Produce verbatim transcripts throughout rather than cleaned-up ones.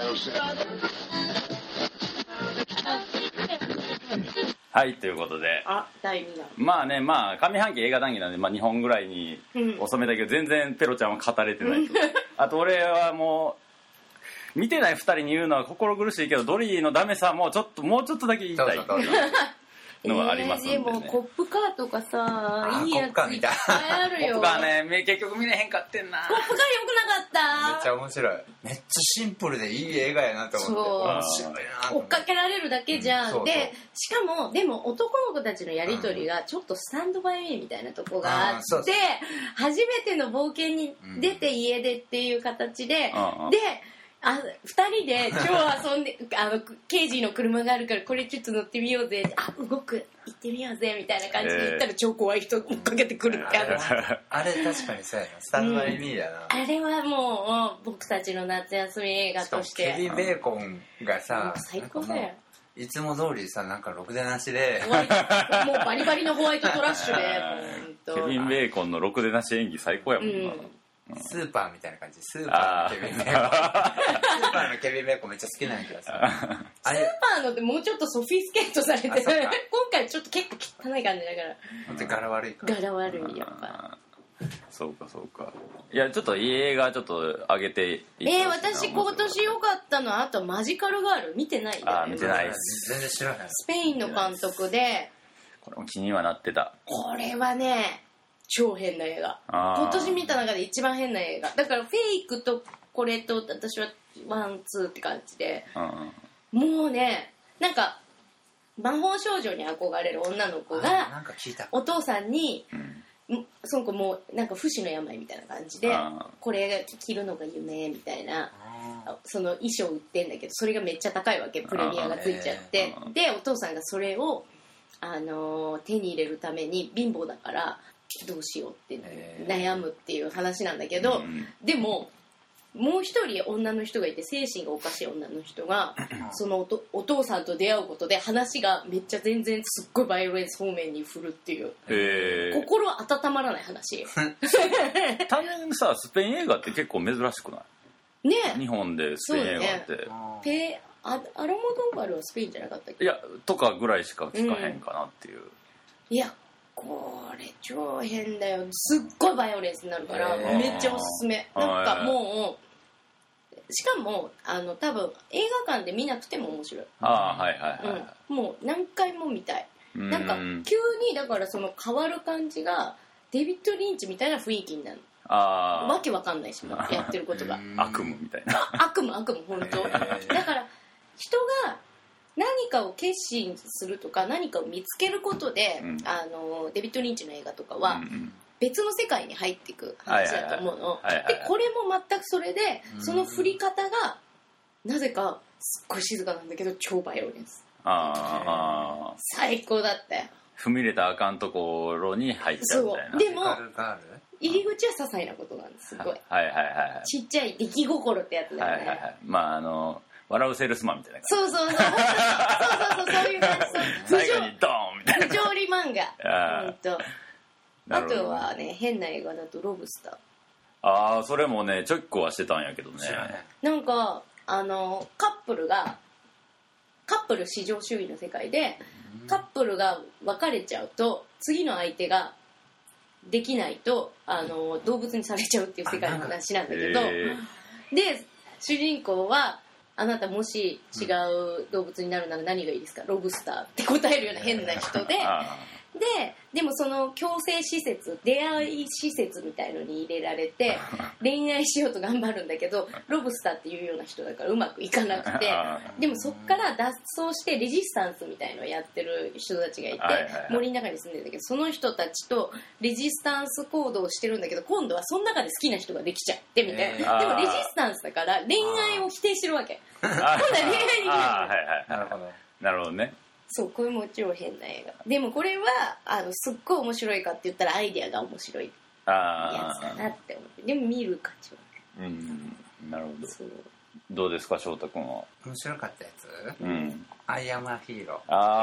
はい、ということで、 あ、だいにだん。 まあね、まあ上半期映画談義なんで、まあ、にほんぐらいに収めたけど、全然ペロちゃんは語れてないと。あと俺はもう見てないふたりに言うのは心苦しいけど、ドリーのダメさもちょっともうちょっとだけ言いたいのがありますんで、ね。 えー、でもコップカーとかさ、いいやついっぱいあるよ。 コップカーね、結局見れへんかってんな。 コップカー良くなかった。 めっちゃ面白い。めっちゃシンプルでいい映画やなと思って。 そう面白いなと思って。 追っかけられるだけじゃん、うん、そうそうでしかもでも男の子たちのやり取りがちょっとスタンドバイミーみたいなとこがあって、うん、そうそう初めての冒険に出て家出っていう形で、うん、であふたりで今日遊んであの刑事の車があるからこれちょっと乗ってみようぜ、あ動く行ってみようぜみたいな感じで言ったら超怖い人追っかけてくるってある、 えー、あれ確かにそうやな、スタンドバイミーだな、 うん、あれはもう僕たちの夏休み映画としてケビン・ベーコンがさ、 最高だよ、 いつも通りさなんかろくでなしでもうバリバリのホワイトトラッシュでケビン・ベーコンのろくでなし演技最高やもんな、うんスーパーみたいな感じ、スーパーのケビン・ベーコンスーパーのケビン・ベーコンめっちゃ好きなんやけどさあれスーパーのってもうちょっとソフィスケートされて今回ちょっと結構汚い感じだから本当に柄悪いから柄悪いやっぱそうかそうか、いやちょっといい映画ちょっと上げていいえー、私今年良かったのはあとマジカルガール見てないんだよね。 あ見てないです、 全然知らない。 スペインの監督でこれも気にはなってた。 これはね超変な映画、今年見た中で一番変な映画だから、フェイクとこれと私はワンツーって感じで、うん、もうねなんか魔法少女に憧れる女の子がお父さんに、うん、その子もうなんか不死の病みたいな感じでこれ着るのが夢みたいなその衣装売ってんだけどそれがめっちゃ高いわけ、プレミアがついちゃって、でお父さんがそれを、あのー、手に入れるために貧乏だからどうしようって悩むっていう話なんだけど、うん、でももう一人女の人がいて精神がおかしい女の人がその お, お父さんと出会うことで話がめっちゃ全然すっごいバイオレンス方面に振るっていう心温まらない話多分さスペイン映画って結構珍しくないね、 日本でスペイン映画って、ね、 ペアアラモドンバルはスペインじゃなかったっけ。 いやとかぐらいしか聞かへんかなっていう、うん、 いやこれ超変だよ、すっごいバイオレンスになるからめっちゃおすすめ。なんかもうしかもあの多分映画館で見なくても面白い。 ああはいはいはい、 うん、もう何回も見たい。なんか急にだからその変わる感じがデビッド・リンチみたいな雰囲気になる。あわけわかんないしやってることが悪夢みたいな悪夢悪夢本当だから人が何かを決心するとか何かを見つけることで、うん、あのデビッド・リンチの映画とかは別の世界に入っていく話だと思うの。でこれも全くそれでその振り方がなぜかすっごい静かなんだけど超バイオレンス。あ最高だったよ。 踏み入れたらあかんところに入っちゃうみたいな。 でも入り口は些細なことなんですすごい。はいはいはいはい。ちっちゃい出来心ってやつだよね。はいはいはい。 まああの笑うセールスマンみたいな感じ。 そうそうそう。そうそうそうそういう感じ。 最後にドーンみたいな。 不条理漫画。本当。あとはね変な映画だとロブスター。 ああそれもねちょっこはしてたんやけどね。 なんかあのカップルがカップル至上主義の世界でカップルが別れちゃうと次の相手ができないとあの動物にされちゃうっていう世界の話なんだけど、で主人公はあなたもし違う動物になるなら何がいいですか、ロブスターって答えるような変な人で、ででもその強制施設出会い施設みたいのに入れられて恋愛しようと頑張るんだけどロブスターっていうような人だからうまくいかなくて、でもそっから脱走してレジスタンスみたいのをやってる人たちがいて森の中に住んでるんだけど、その人たちとレジスタンス行動をしてるんだけど今度はその中で好きな人ができちゃってみたいな。でもレジスタンスだから恋愛を否定してるわけ。今度は恋愛できない。 なるほどなるほどね。 そうこれも超変な映画でもこれはあのすっごい面白いかって言ったらアイデアが面白いやつだなって思って、でも見る価値はね。うんなるほど。そうどうですか翔太君は。 面白かったやつ、 うん、 アイアムアヒーロー。 ああよか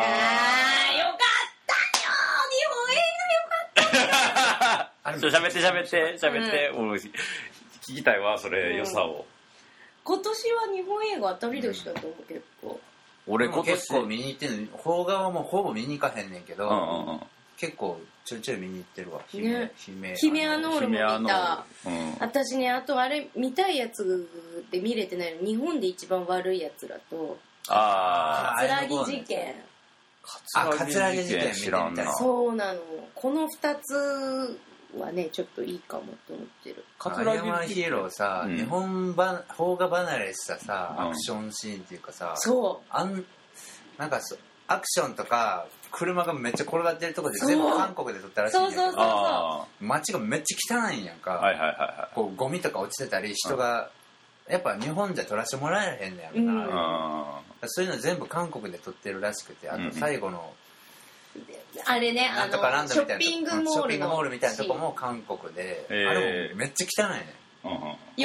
ったよ日本映画よかったよちょっと喋って喋って喋って、うん、聞きたいわそれ、うん、良さを。 今年は日本映画当たり年だと思う結構。 俺今年結構見に行ってるの。邦画はもうほぼ見に行かへんねんけど、 うんうんうん、 結構ちょいちょい見に行ってるわ。ヒメ、 ね、 ヒメヒメアノールも見た、 うん、 私ね。あとあれ見たいやつで見れてないの、日本で一番悪いやつらと、 ああ葛城事件。 あ、葛城事件知らんな。 そうなの。このふたつはねちょっといいかもと思ってる。 アイアンマンヒーローさ、うん、日本版邦画離れしたさ、アクションシーンっていうかさ、 そうあんなんかアクションとか車がめっちゃ転がってるとこで全部韓国で撮ったらしいんだけど、 そうそうそうそう、 街がめっちゃ汚いんやんか、 はいはいはいはい、 こうゴミとか落ちてたり人が、うん、やっぱ日本じゃ撮らせてもらえへんねやろな、うん、そういうの全部韓国で撮ってるらしくて、あと最後の、 うん、あれね、あのショッピングモールのショッピングモールみたいなとこも韓国で、 えー、 あれもめっちゃ汚いね、 うん、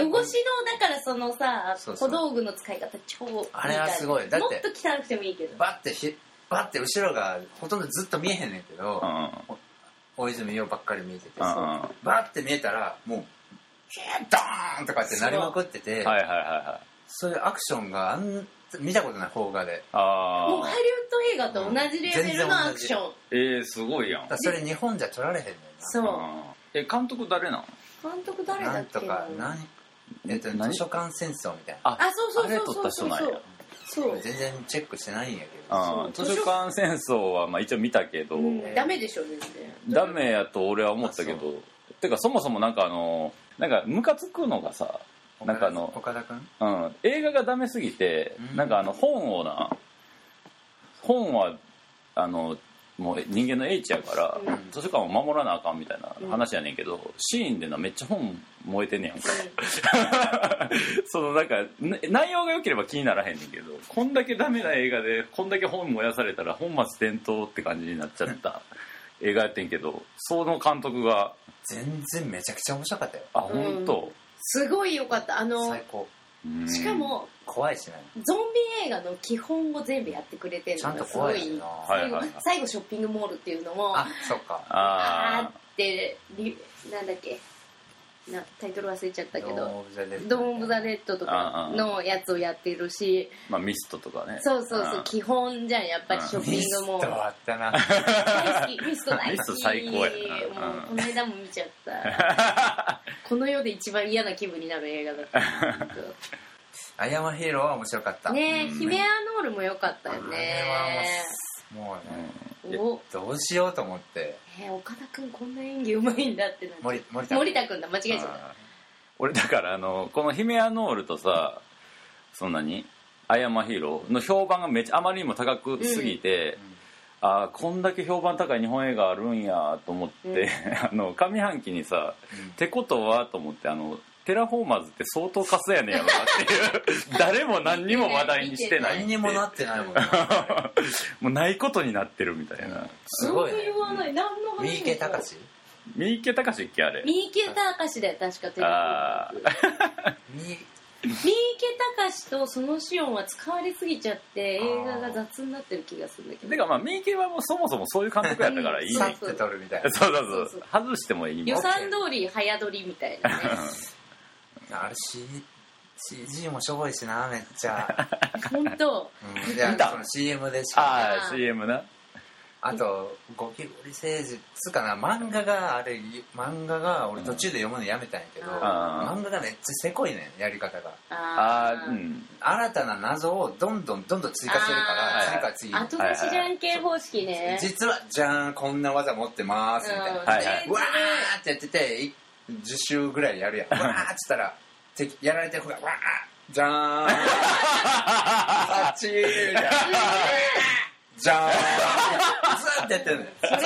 汚しのだからそのさ、そうそう、小道具の使い方超いい、 あれはすごい。だってもっと汚くてもいいけど、 バッてひバッて後ろがほとんどずっと見えへんねんけど、うん、大泉洋ばっかり見えてて、うん、バッて見えたらもうヒュードーンとかってなりまくってて、 はいはいはいはい、 そういうアクションがあん見たことない邦画で、 あもうハリウッド映画と同じレベルのアクション、うん、 えー、すごいやん。 だそれ日本じゃ撮られへんねんな。 そう、 え監督誰なの？ 監督誰だっけな、 なんとか何えっと、図書館戦争みたいな、 ああそうそうそうそう、 あれ撮った人なんや。 そう全然チェックしてないんやけど、 あ図書館戦争はまあ一応見たけど、うん、 ダメでしょ全然ダメやと俺は思ったけど、てかそもそもなんかあのなんかムカつくのがさ、なんかあの岡田君、 うん、映画がダメすぎて、うん、なんかあの本をな本はあのもう人間の英知やから、うん、図書館を守らなあかんみたいな話やねんけど、うん、シーンでなめっちゃ本燃えてんねやんか、うん、そのなんか内容が良ければ気にならへんねんけど、こんだけダメな映画でこんだけ本燃やされたら本末転倒って感じになっちゃった映画やってんけど、その監督が全然めちゃくちゃ面白かったよ。 あ、うん、本当すごい良かった。あの最高。 しかも怖いしね、 ゾンビ映画の基本を全部やってくれてるのがすごい。最後、はいはいはい、最後ショッピングモールっていうのも、 あ、そっか、 あーってなんだっけな、タイトル忘れちゃったけど、ドーン・オブ・ザ・デッドとかのやつをやってるし、 まあ、ミストとかね、 そうそうそう、基本じゃんやっぱりショッピングモール。 ミストあったな大好き、ミスト大好き、 ミスト最高やな。もうこの間も見ちゃったこの世で一番嫌な気分になる映画だったアイアンマンヒーローは面白かったね。ヒメアノールも良かったよね。 あれはもうね、 うん、 どうしようと思って、 えー、岡田君こんな演技うまいんだってなって、 森, 森田森田君だ、間違えちゃった。 俺だからあのこのヒメアノールとさ、そんなにアイアンマンヒーローの評判がめっちゃあまりにも高くすぎて、うん、あこんだけ評判高い日本映画あるんやと思って、うん、あの上半期にさ、うん、ってことはと思って、あのテラフォーマーズって相当カスやねんやろなっていう誰も何にも話題にしてない、 何にもなってないもんなもうないことになってるみたいな、 すごいね。 三池隆史三池隆史っけあれ、 三池隆史だよ確か。テラフォーマーズ三池隆史とそのシオンは使われすぎちゃって映画が雑になってる気がするんだけど。 てかまあ三池はもうそもそもそういう監督やったからいいさって撮るみたいな。 そうそうそうそう、外してもいいもん。 予算通り早撮りみたいなねあれ シージー もしょぼいしな、めっちゃ本当、 うん、いやその シーエム でしか。 ああ シーエム な。 あとゴキブリ星人つかな、漫画があれ漫画が俺途中で読むのやめたんやけど、うん、漫画がめっちゃせこいねん、やり方が。 ああ、 うん、新たな謎をどんどんどんどん追加するから次から次に後出しじゃんけん方式ね。 実はじゃーんこんな技持ってますみたいな、うん、 はいはい、 うわーってやっててじゅっ週ぐらいやるやん。うわーっつったらやられてる、うわーじゃーんあっちーみたいなじゃーんずーってやってるのよ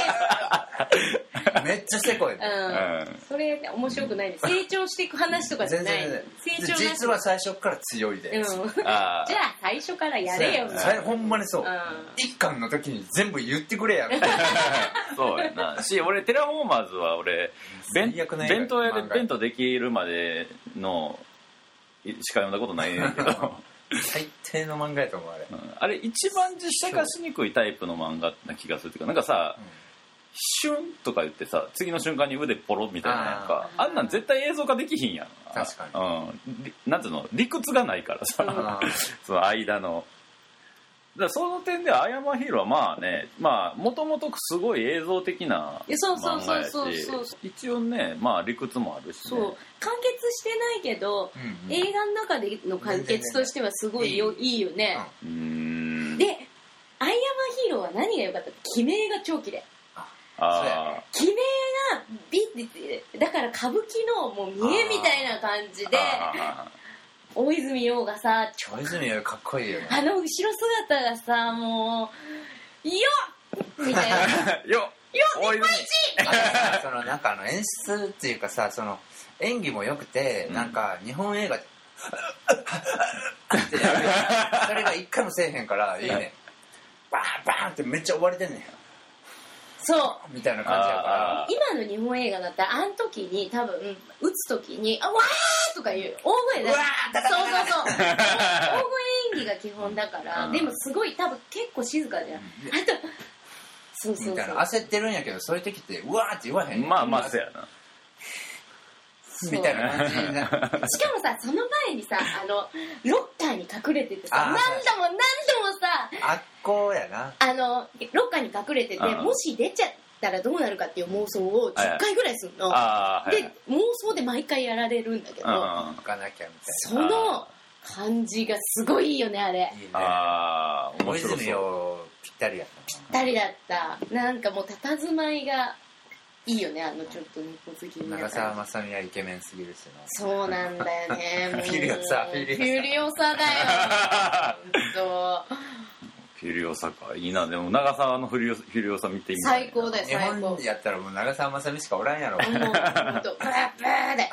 めっちゃせこい、 うん、それ面白くないです。成長していく話とかじゃない。成長実は最初から強いで、 うん、じゃあ最初からやれよ。 ほんまにそう、うん、一巻の時に全部言ってくれやそうやなし、俺テラフォーマーズは俺弁当屋で弁当できるまでのしか読んだことないねんけど最低の漫画やと思うあれ、 うん、あれ一番実写化しにくいタイプの漫画な気がするっていうか、なんかさ、うん、 シュンとか言ってさ次の瞬間に腕ポロみたいななんか あ, あんなん絶対映像化できひんやん。 確かに、うん、なんていうの理屈がないからさ、うん、その間のだからその点ではアイアムアヒーローはまあねまあもともとすごい映像的な漫画やし一応ねまあ理屈もあるし、ね、 そう完結してないけど、うんうん、映画の中での完結としてはすごいよいいよね。うん、でアイアムアヒーローは何が良かったって決めが超綺麗。あ決めがビッてだから歌舞伎のもう見えみたいな感じで大泉洋がさ大泉洋かっこいいよね。 あの後ろ姿がさもうよっみたいなよっよっ日本一そのなんかあの演出っていうかさその演技も良くて、うん、なんか日本映画ってやるよそれが一回もせえへんからいいねバーンバーンってめっちゃ追われてんねんそうみたいな感じやから今の日本映画だったらあの時に多分撃つ時にあわーとかいう大声でそうそうそう大声演技が基本だから、うん、でもすごい多分結構静かじゃん、うん、あとそうそうそうみたいな焦ってるんやけどそういう時ってうわーって言わへんまあまあそうやなみたいな感じになしかもさその前にさあのロッカーに隠れててさ何度も何度もさあっこやなあのロッカーに隠れててもし出ちゃったらどうなるかっていう妄想をじゅっかいぐらいするの、はいはい、で妄想で毎回やられるんだけどその感じがすごいいいよねあれ。いいねあ面白そう。大泉洋ぴったりやったぴったりだったなんかもう佇まいがいいよねあのちょっと猫好きに長澤まさみはイケメンすぎるしな。 そうなんだよねフィリオサフィリオサだよフィリオサかいいな。でも長澤のフィリオ、フィリオサ見てみたい。 最高だよ最高。日本やったらもう長澤まさみしかおらんやろ。もうほんとブーブーで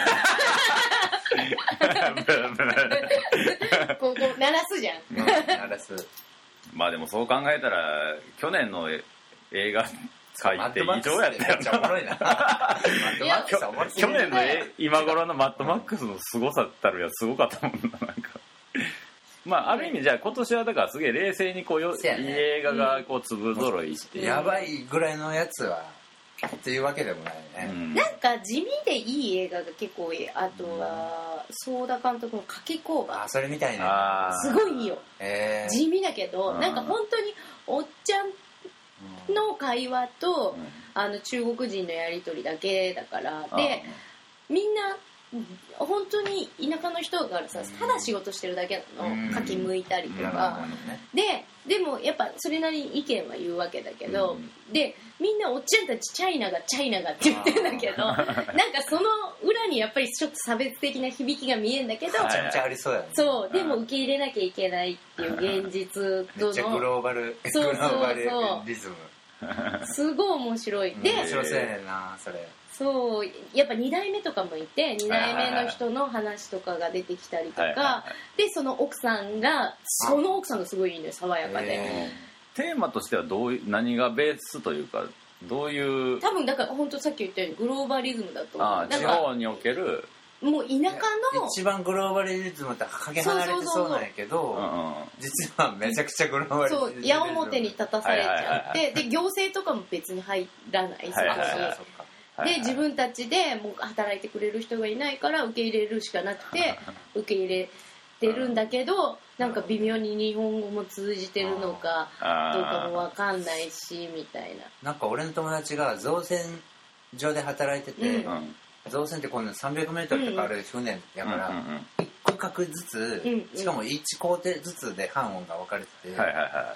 ここ鳴らすじゃん、 うん、鳴らす。 まあでもそう考えたら去年の映画界って異常やったよな。 おもろいな去年の今頃のマッドマックスの凄さったるやすごかったもんな。なんかまあある意味じゃあ今年はだからすげえ冷静にこうよ、ね、いい映画がこう粒揃いして、 うん、やばいぐらいのやつはっていうわけでもないね、 うん、なんか地味でいい映画が結構多い。あとはソーダ監督の夏季工場。 あそれみたいね。 すごいいいよ、 えー、 地味だけど、うん、なんか本当におっちゃんの会話と、うん、あの中国人のやり取りだけだからでみんな本当に田舎の人がさただ仕事してるだけなの、うん、柿剥いたりとか、うん、ででもやっぱそれなりに意見は言うわけだけど、うん、でみんなおっちゃんたちチャイナがチャイナがって言ってるんだけどなんかその裏にやっぱりちょっと差別的な響きが見えるんだけどめちゃめちゃありそうやね。 そうでも受け入れなきゃいけないっていう現実とのめっちゃグローバルそうそうそうグローバルリズムすごい面白い。で面白そうやねんなそれ。 そうやっぱにだいめとかもいてにだいめの人の話とかが出てきたりとかでその奥さんがその奥さんがすごいいいのよ爽やかで。 テーマとしてはどういう何がベースというかどういう多分だから本当さっき言ったようにグローバリズムだと思う。 あ地方におけるもう田舎の一番グローバリズムってかけ離れてそうなんやけど実はめちゃくちゃグローバリズムそう矢面に立たされちゃってで行政とかも別に入らないし、はいはいはいで自分たちでもう働いてくれる人がいないから受け入れるしかなくて受け入れてるんだけどなんか微妙に日本語も通じてるのかどうかも分かんないしみたいな。 なんか俺の友達が造船所で働いてて、うん、造船ってこのさんびゃくメートルとかある船やから、うんうんうん、いっこかくずつ、うんうん、しかもいち工程ずつで半音が分かれてて、はいはいはい、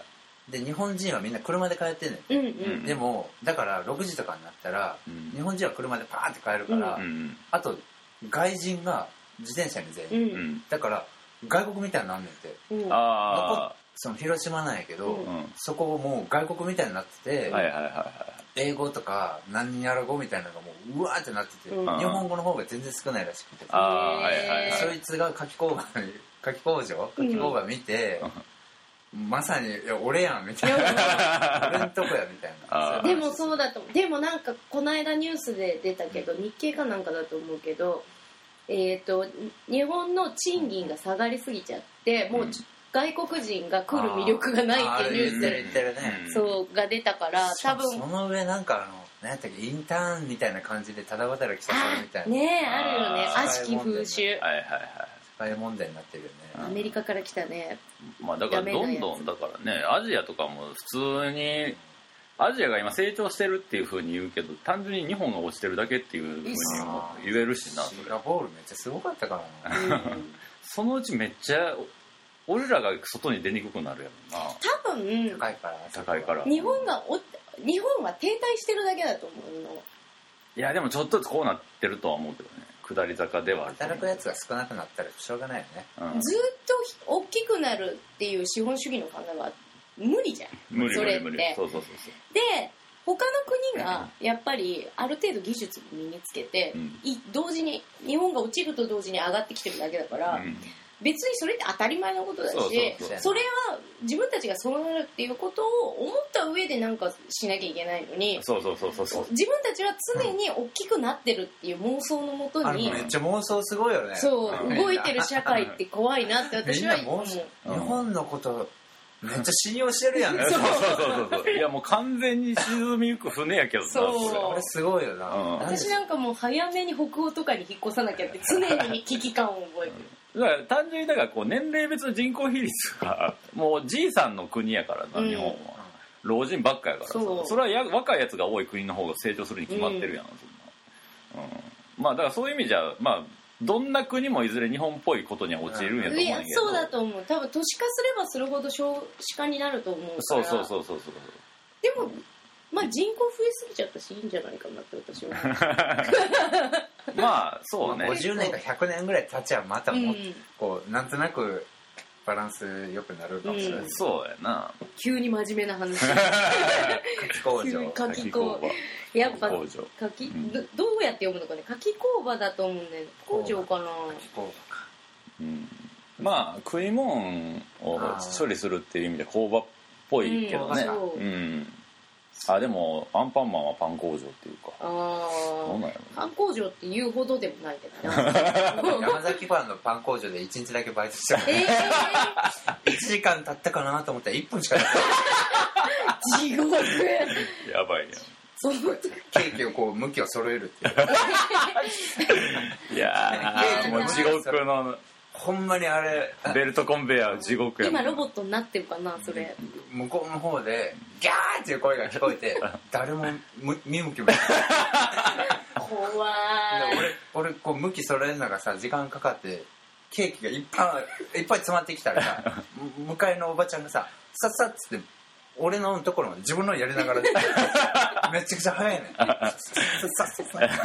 で日本人はみんな車で帰ってんねん、うんうん、でもだからろくじとかになったら、うん、日本人は車でパーンって帰るから、うんうん、あと外人が自転車に全員、うん、だから外国みたいになんねんて、うん、あその広島なんやけど、うん、そこもう外国みたいになってて、はいはいはいはい、英語とか何やら語みたいなのがもううわーってなってて、うん、日本語の方が全然少ないらしくて、あ、はいはいはい、そいつが夏季工場に夏季工場夏季工場見て、うん、まさにいや俺やんみたいな俺んとこやみたいな。 でもそうだとでもなんかこの間ニュースで出たけど日経かなんかだと思うけどえーと日本の賃金が下がりすぎちゃってもう外国人が来る魅力がないっていうニュース言ってるね、 そうが出たから多分その上なんかあの何やったっけインターンみたいな感じでただ働きさせるみたいなねえあるよねあ悪しき風習はいはいはい社会問題になってるよね。 アメリカから来たね。 まあだからどんどんだからねアジアとかも普通にアジアが今成長してるっていう風に言うけど単純に日本が落ちてるだけっていう風にも言えるしな。 シンガポールめっちゃすごかったからな、うん、 そのうちめっちゃ俺らが外に出にくくなるやろな。 多分高いから高いから日本がお日本は停滞してるだけだと思うの。 いやでもちょっとずつこうなってるとは思うけどね。下り坂ではある。 働くやつが少なくなったらしょうがないよね、 うん、ずっと大きくなるっていう資本主義の考えは無理じゃん。 無理それって無理無理そうそうそうそう。 で他の国がやっぱりある程度技術を身につけて、うん、同時に日本が落ちると同時に上がってきてるだけだから、うん、別にそれって当たり前のことだし、そうそうそう、それは自分たちがそうなるっていうことを思った上でなんかしなきゃいけないのに、 そうそうそうそうそう、 自分たちは常に大きくなってるっていう妄想のもとに、 うん、めっちゃ妄想すごいよね。 そう、うん、動いてる社会って怖いなって私は思う。日本のことめっちゃ信用してるやん。 そうそうそうそう。いやもう完全に沈みゆく船やけどな。 そう。 これすごいよな、うん。 私なんかもう早めに北欧とかに引っ越さなきゃって常に危機感を覚えてる。 だから単純にだからこう年齢別の人口比率がもうじいさんの国やからな、うん、日本は老人ばっかやからさ、そ, それはや若いやつが多い国の方が成長するに決まってるやん、うんそんな、うん、まあだからそういう意味じゃまあどんな国もいずれ日本っぽいことには陥るんやと思うんやけど、いやそうだと思う。多分都市化すればするほど少子化になると思うから。 そうそうそうそうそう。 でもまあ人口増えすぎちゃったしいいんじゃないかなって私はまあそうね、 ごじゅうねんかひゃくねんぐらい経ちゃまたも、うん、こうなんとなくバランス良くなるかもしれない、うん、 そうやな。 急に真面目な話夏季工場夏季工場やっぱ夏季、うん、ど, どうやって読むのかね。夏季工場だと思うんだよ。工場かな。 夏季工場か、 うん、まあ食い物を処理するっていう意味で工場っぽいけどね、うん、うん、あでもアンパンマンはパン工場っていうか、あどうなんやろ、パン工場って言うほどでもないけどな山崎パンのパン工場でいちにちだけバイトしてた、えー、いちじかん経ったかなと思ったらいっぷんしか経ってない地獄やばいやん。 そのケーキをこう向きを揃えるっていういやーもう地獄のほんまにあれベルトコンベヤー地獄や。 今ロボットになってるかなそれ。 向こうの方でギャーっていう声が聞こえて誰も見向きも怖い。 俺俺こう向き揃えるのがさ時間かかってケーキがいっぱいいっぱい詰まってきたらさ向かいのおばちゃんがささっさっつって俺のところまで自分のやりながらめちゃくちゃ早いねさっさっさっさ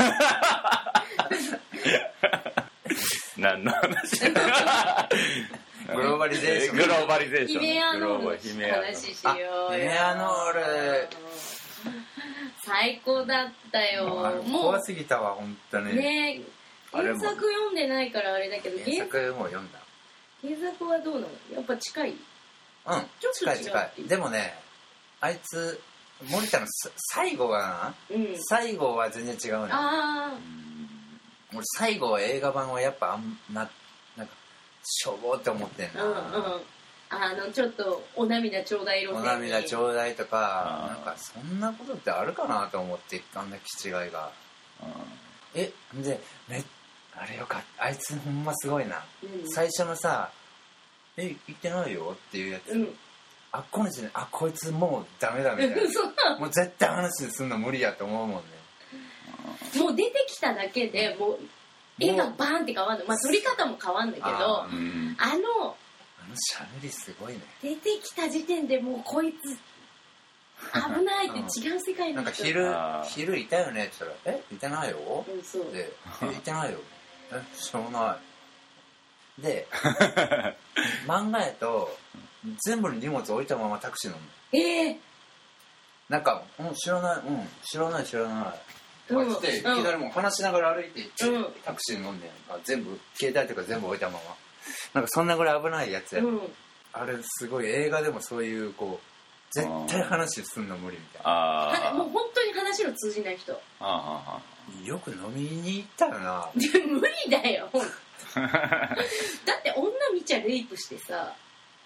何の話グローバリゼーショングローバリゼーションヒメアノールの話しようよ。 ヒメアノール最高だったよ。 もう怖すぎたわ本当にね。原作読んでないからあれだけど原作も読んだ。 原作はどうなの？やっぱ近い？ うん近い近い。でもねあいつ森田の最後はな、うん、最後は全然違うね。 ああ俺最後は映画版はやっぱあんななんかしょぼって思ってんな、 うんうん、あのちょっとお涙ちょうだい路線にお涙ちょうだいとかなんかそんなことってあるかなと思ってあんな気違いがえでめあれよかったあいつほんますごいな、うん、最初のさえ言ってないよっていうやつ、うん、あっこの時点あこいつもうダメだみたいなもう絶対話すんの無理やと思うもんね。 もう出てきただけでもう絵がバーンって変わるの。まあ撮り方も変わるんだけど あ,、うん、あのあのしゃべりすごいね。 出てきた時点でもうこいつ危ないって違う世界の人なんか昼昼いたよねって言ったらえいてないよ、うん、そうでえいてないよえしょうがないで漫画やと全部の荷物置いたままタクシー乗るの。ええー、なんか、うん、知らないうん知らない知らないまあ、来ていきなりもう話しながら歩いていって、うん、タクシーに乗んでんか全部携帯とか全部置いたままなんかそんなぐらい危ないやつや、うん、あれすごい映画でもそういうこう絶対話すんの無理みたいなあもう本当に話の通じない人あよく飲みに行ったよな無理だよだって女見ちゃレイプしてさ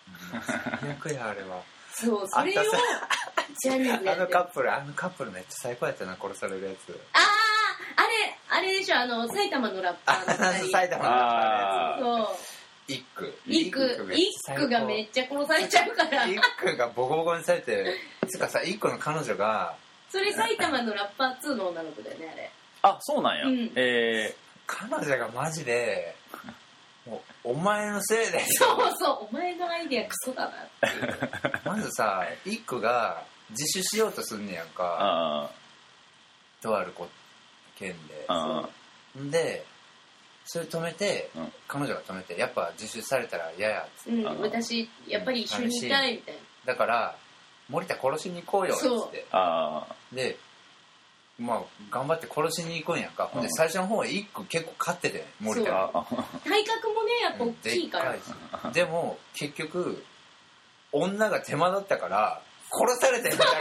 最悪やあれは。 そうそれをジャニーズやってるあのカップルあのカップルめっちゃ最高やったな、殺されるやつ。 あああれあれでしょ、あの埼玉のラッパーの二人埼玉のラッパーのやそうつ。イックイックイックがめっちゃ殺されちゃうからイックがボコボコにされて、つかさ、イックの彼女がそれ埼玉のラッパーツーの女の子だよねあれ。 あ、そうなんや、 うん、 え彼女がマジでもうお前のせいでそうそうお前のアイデアクソだなっていうまずさ、イックが自首しようとすんねやんか、 あとある子県で。 あでそれ止めて、 うん、 彼女が止めて、やっぱ自首されたら嫌やっつって、 うん、私やっぱり一緒にいたいみたいな。 だから森田殺しに行こうよっつって、 あでまあ頑張って殺しに行くんやんか、うん、で最初の方は一句結構勝ってて森田が体格もねやっぱ大きいから、 でっかいでも結局女が手間だったから殺されてんだ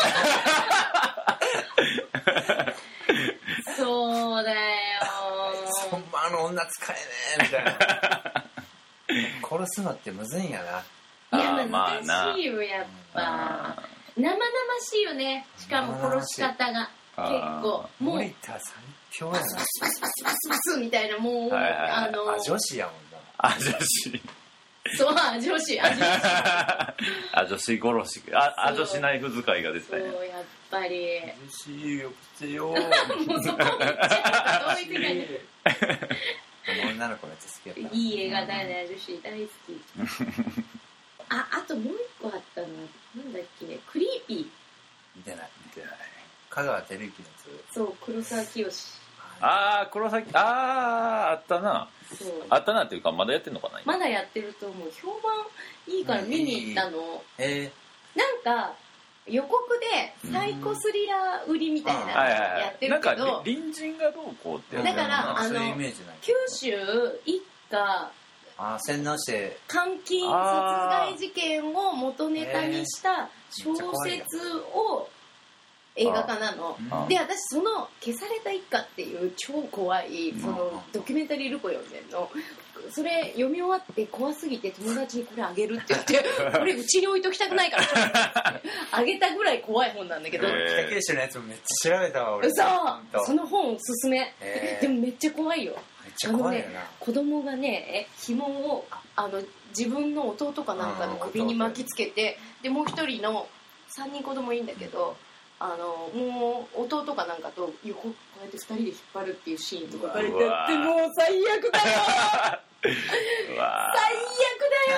からそうだよそんまあの女使えねえみたいな殺すのってむずいんやな。 いや難しいよやっぱ生々しいよね。しかも殺し方が結構もう森田最強やな。 バスバスバスバスバスバスみたいなもう、 はいはいはい、 あのあ女子やもんな。 あ女子そうあ女子あ女子あ女子殺しああ女子ナイフ使いが出てたね。 そうやっぱり女子よくてよもうそこめっちゃ遠い世界に女の子めっちゃ好きやった。 いい映画だよね、女子大好きあ、あともう一個あったのなんだっけね、クリーピー見てない見てない。香川照之のやつ。 そう黒沢清。 ああ黒崎あああったな。 そうあったなっていうかまだやってんのかな。 まだやってると思う。評判いいから見に行ったの、うん、 えー、なんか予告でサイコスリラー売りみたいなのやってるけど、 うん、なんか隣人がどうこうってだからあの九州一家あ洗脳して監禁殺害事件を元ネタにした小説を映画化なので、私その消された一家っていう超怖いそのドキュメンタリールポ読んでんの。それ読み終わって怖すぎて友達にこれあげるって言ってこれうちに置いときたくないからちょっとあげたぐらい怖い本なんだけど、 北九州のやつもめっちゃ調べたわ俺。 そうその本おすすめ。でもめっちゃ怖いよ。 めっちゃ怖いよな。 あのね、子供がね紐をあの自分の弟かなんかの首に巻きつけて、でもう一人のさんにん子供いいんだけど、あのもう弟かなんかと横こうやってふたりで引っ張るっていうシーンとか書いてあって、もう最悪だよ最悪だよ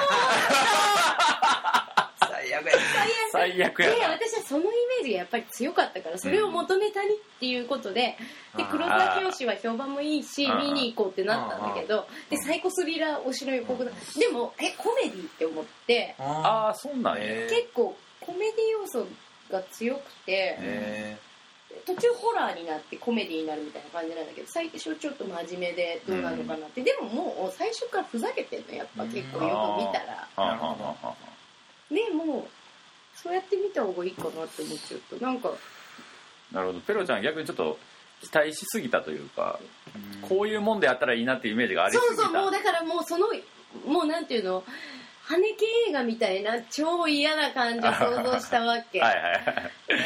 最悪や最悪やで、私はそのイメージがやっぱり強かったからそれを元ネタにっていうことで、で黒沢清は評判もいいし見に行こうってなったんだけど、でサイコスリラー推しの予告だ。でもえコメディって思って、 ああそうなんや。 結構コメディ要素が強くて途中ホラーになってコメディになるみたいな感じなんだけど、最初ちょっと真面目でどうなのかなって、うん、でももう最初からふざけてんのやっぱ結構よく見たら、うん、でもそうやって見た方がいいかなって思っちゃうとなんかなるほど。ペロちゃん逆にちょっと期待しすぎたというか、うん、こういうもんであったらいいなっていうイメージがありすぎた。 そうそうもうだからもうそのもうなんていうの羽根系映画みたいな超嫌な感じを想像したわけはいはいはい、えー、それ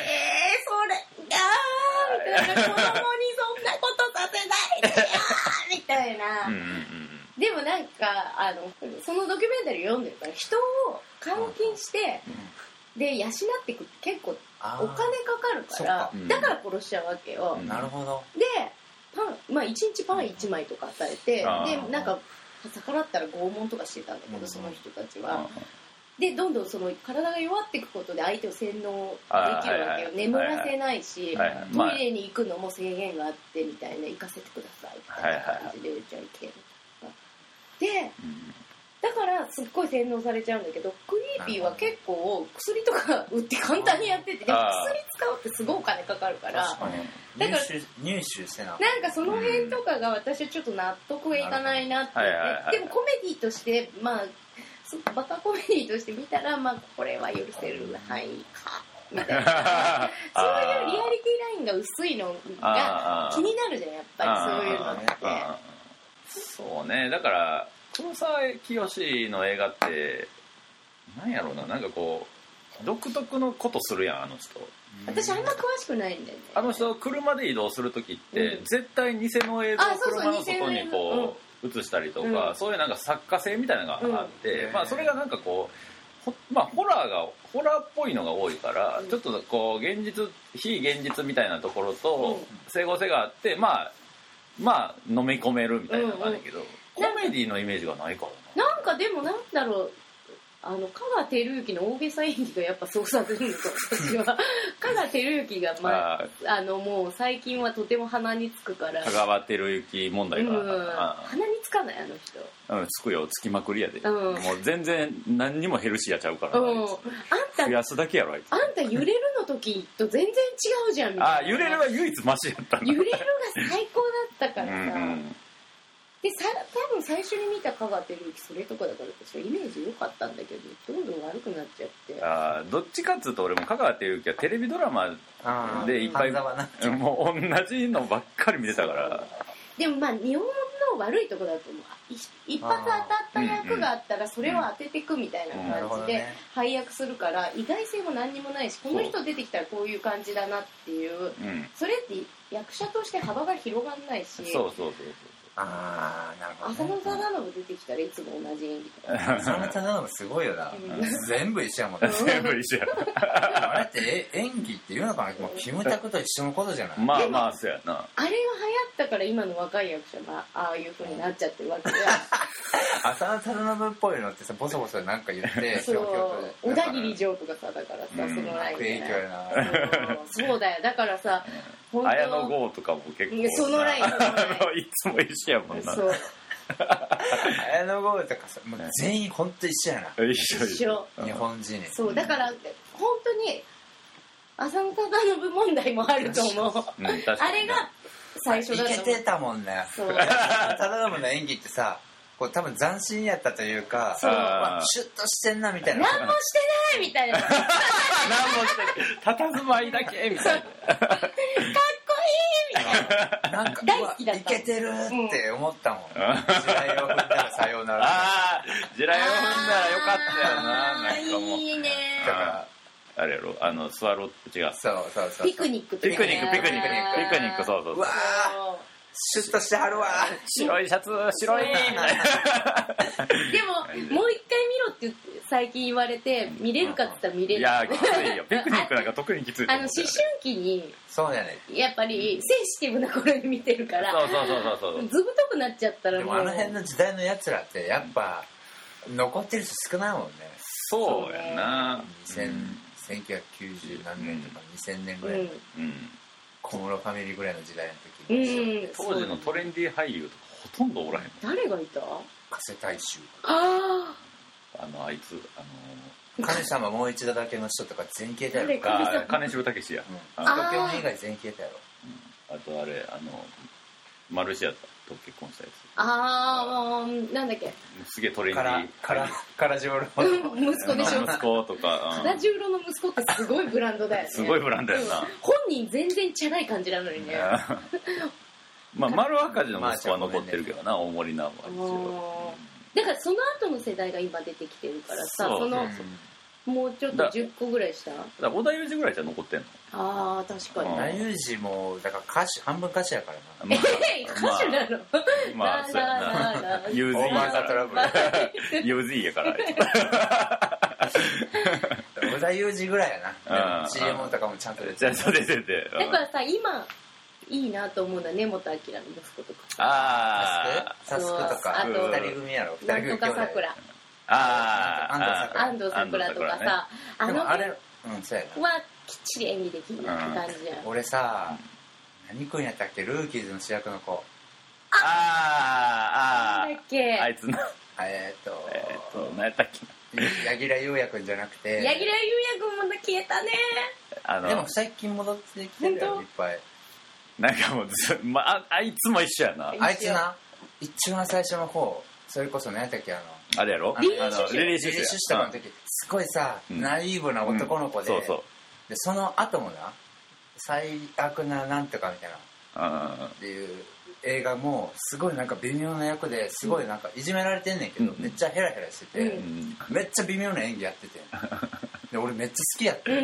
あーみたいな子供にそんなことさせないでよみたいな、うんうんうん、でもなんかあのそのドキュメンタリー読んでるから人を監禁して、うん、で養っていくって結構お金かかるから、うん、だから殺しちゃうわけよ、 うん、なるほど。 でパンまあいちにちパンいちまいとか与えて、うん、でなんか逆らったら拷問とかしてたんだけど、うん、その人たちは、うん、でどんどんその体が弱っていくことで相手を洗脳できるわけよ、はいはい、眠らせないし、はいはい、トイレに行くのも制限があってみたいな、行かせてくださいみたいな感じでじゃあ行けるとかで、うん、だからすっごい洗脳されちゃうんだけど、クリーピーは結構薬とか売って簡単にやってて、でも薬使うってすごいお金かかるから、だから入手入手してななんかその辺とかが私はちょっと納得がいかないなって思って、でもコメディとしてまあバカコメディとして見たらまあこれは許せる範囲かみたいなそういうリアリティラインが薄いのが気になるじゃんやっぱりそういうのって。 そうね、だから黒沢清の映画ってなんやろうな、なんかこう独特のことするやんあの人。 私あんま詳しくないんだよね。 あの人車で移動する時って、うん、絶対偽の映像を車の外にこう映したりとか、うん、そういうなんか作家性みたいなのがあって、うん、まあそれがなんかこうまあホラーがホラーっぽいのが多いから、うん、ちょっとこう現実非現実みたいなところと整合性があって、まあまあ飲み込めるみたいなのがあるけど、うんうん、コメディのイメージがないからな。なんかでもなんだろう、あの香川照之の大げさ演技がやっぱそうさせるのと私は香川照之が、まあ、ああのもう最近はとても鼻につくから香川照之問題が、うん、 鼻につかないあの人。 うん、つくよ、つきまくりやで、うん、もう全然何にもヘルシーやちゃうから、 うん、あんた増やすだけやろあいつ。 あんた揺れるの時と全然違うじゃんみたいな。 あ、揺れるは唯一マシやったんだ。 揺れるが最高だったからさ、うんうん、でさ多分最初に見た香川照之それとかだから私はイメージ良かったんだけどどんどん悪くなっちゃって。 あどっちかっつうと俺も香川照之はテレビドラマでいっぱいもう同じのばっかり見てたから。でもまあ日本の悪いとこだと思う。一発当たった役があったらそれを当ててくみたいな感じで配役するから意外性も何にもないし、この人出てきたらこういう感じだなっていう、それって役者として幅が広がんないし。 そうそうそうそう。 ああ、なるほど、 ね。浅野忠信出てきたらいつも同じ演技とか。 浅野忠信すごいよな。全部一緒やもんね。 全部一緒や。 あれって演技っていうのかな、もうキムタクと一緒のことじゃない。 まあまあそうやな。 あれが流行ったから今の若い役者がああいう風になっちゃってるわけで。 浅野忠信っぽいのってさ、ボソボソなんか言って、 そう小田切城とかさ、だからさ、そのライン影響やな。 そうだよ、だからさ。 綾野剛とかも結構そのラインいつも一緒やもんな。 そう綾野剛とかさ、もう全員本当一緒やな。一緒一緒。 日本人。 そうだから本当に浅野忠信問題もあると思う。うん、あれが最初だと思う。 いけてたもんね。そう忠信の演技ってさ、こう多分斬新やったというか、シュッとしてんなみたいな。 何もしてないみたいな。何もしてない。佇まいだけみたいな。 かっこいいみたいな。 なんか大好きだった。いけてるって思ったもん。地雷を踏んだらさようなら。 ああ、地雷を踏んだらよかったよな。なんかもう。 いいね。 だからあれやろ、あのスワロー違う。 そうそうそう。 ピクニックピクニックピクニックピクニックそうそうそう。 うわシュッとしてはるわ。 白いシャツ白いみたいな。でももう一回見ろって最近言われて見れるかって言ったら見れる。いやきついよ。ピクニックなんか特にきつい。 あの思春期にそうだね。 やっぱりセンシティブな頃に見てるから。 そうそうそうそう。 ずぶとくなっちゃったらもう。 でもあの辺の時代のやつらってやっぱ残ってる人少ないもんね。 そうやな。 せんきゅうひゃくきゅうじゅう何年とかにせんねんぐらいの小室ファミリーぐらいの時代の時に、 うん、当時のトレンディー俳優とかほとんどおらへん。 誰がいた？ 加瀬大衆。 あああのあいつあの神様もう一度だけの人とか全消えたやろ。 あ金城武や、 うん、東京以外全消えたやろ、 うん、あとあれあのマルシアと結婚したやつ。 ああもうなんだっけすげえトレンディーからからジョーロ息子でしょ。 息子とかからジョーロの息子ってすごいブランドだよね。 すごいブランドやな。 本人全然チャラい感じなのにね。 まあ丸赤字の息子は残ってるけどな、大森直は一応。だからその後の世代が今出てきてるからさ、そのもうちょっとじゅっこぐらいした。だから織田裕二ぐらいじゃ残ってんの。 ああ確かに。 織田裕二もだから歌手半分歌手やからな。 え歌手なの？ まあそうやな。ユーズイやからユーズイやから織田裕二ぐらいやな。 シーエム とかもちゃんと出てる。 ちゃんと出てて。 だからさ今いいなと思うのは根本明の息子とか。 ああサスクとか二人組やろ。 なんとか桜。 ああ安藤サクラとかさ、 あのあれうんそうやな。 はきっちり演技できるなって感じじゃん。 俺さ何君やったっけルーキーズの主役の子。 ああああ。だっけ。 あいつのえっとえっと何やったっけ。 柳楽優弥君じゃなくて。 柳楽優弥君も消えたね。 あのでも最近戻ってきてるよいっぱい。 なんかもうず、まあ、あいつも一緒やな。 あいつな一番最初の方それこそ何やったっけあのあれやろ。 リリー・シュシュ。 リリー・シュシュとかの時すごいさナイーブな男の子で、 そうそう。 でその後もな最悪ななんとかみたいなっていう映画もすごいなんか微妙な役ですごいなんかいじめられてんねんけど、うん、めっちゃヘラヘラしてて、うん、めっちゃ微妙な演技やっててで俺めっちゃ好きやって、うん、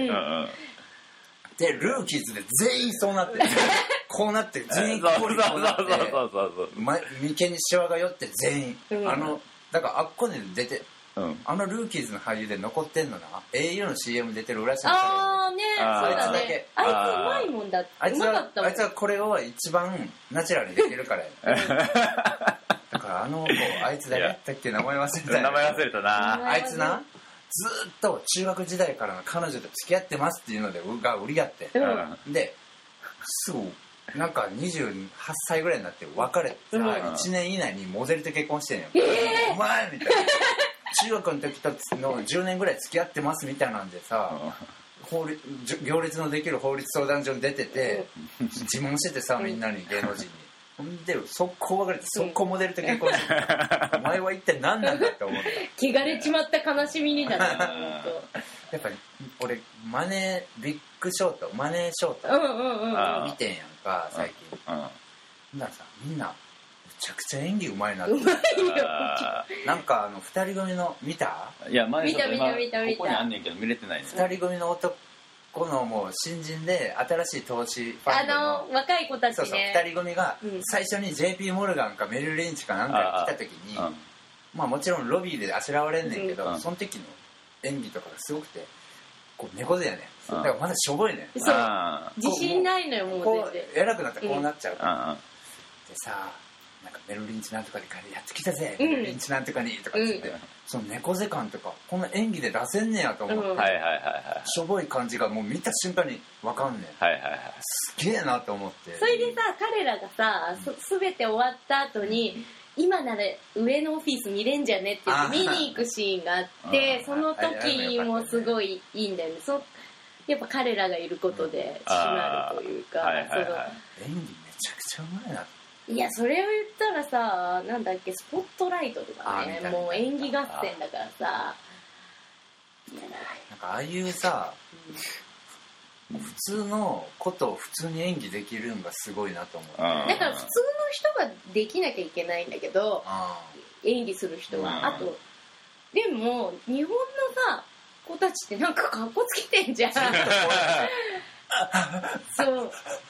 でルーキーズで全員そうなってこうなって全員こうなって眉間にシワが寄って全員、うん、あのだからあっこに出て、うん、あのルーキーズの俳優で残ってんのな エーユー の シーエム 出てる浦島太郎あーねあそうだねあいつうまいもんだってあいつはうまかったもんあいつはこれを一番ナチュラルにできるからやだからあの子あいつ誰やったっけ名前忘れた名前忘れたなあいつなずっと中学時代からの彼女と付き合ってますっていうのでが売りやって、うん、ですぐなんかにじゅうはっさいぐらいになって別れてさ、うん、いちねん以内にモデルと結婚してんよ、えー、お前みたいな中学の時とのじゅうねんぐらい付き合ってますみたいなんでさ、法律行列のできる法律相談所に出てて自問しててさみんなに芸能人にほんで速攻別れて速攻モデルと結婚してお前は一体何なんだって思った汚れちまった悲しみにだなやっぱり俺マネービッグショートマネーショート見てんやんか最近だからさみんなめちゃくちゃ演技うまいなってうまいよなんかあの二人組の見たいや前見た見た見た見たここにあんねんけど見れてないね二人組の男このもう新人で新しい投資ファンドのあの若い子たちねそうそうふたり組が最初に ジェイピー モルガンかメリル・リンチかなんか来た時にああまあもちろんロビーであしらわれんねんけど、うん、その時の演技とかがすごくてこう猫背やねんだからまだしょぼいねんそう自信ないのよもうこう偉くなったらこうなっちゃうから、うん、でさなんかメルリンチなんとかでやってきたぜ、うん、メルリンチなんとかにとかっつって、うん、その猫背感とかこの演技で出せんねやと思って、うん、しょぼい感じがもう見た瞬間に分かんねん、はいはいはい、すげえなと思ってそれでさ彼らがさすべて終わった後に今なら上のオフィス見れんじゃねって言って見に行くシーンがあってその時もすごいいいんだよねそやっぱ彼らがいることで締まるというか、はいはいはい、 演技めちゃくちゃうまいないやそれを言ったらさなんだっけスポットライトとかねもう演技合戦だからさなんかああいうさ、うん、普通のことを普通に演技できるのがすごいなと思うだから普通の人ができなきゃいけないんだけど演技する人はあとでも日本のさ子たちってなんかカッコつけてんじゃんそう